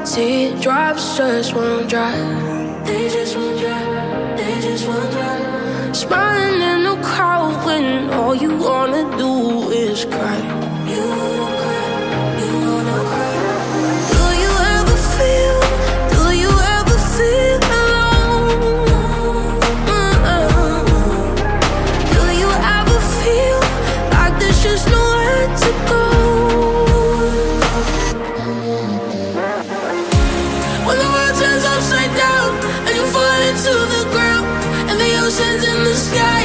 Teardrops just won't dry. They just won't dry. They just won't dry. Smiling in the crowd when all you wanna do is cry. You wanna cry. You wanna cry. Do you ever feel? Do you ever feel alone? Do you ever feel like there's just nowhere to go? Upside down and you fall into the ground, and the oceans in the sky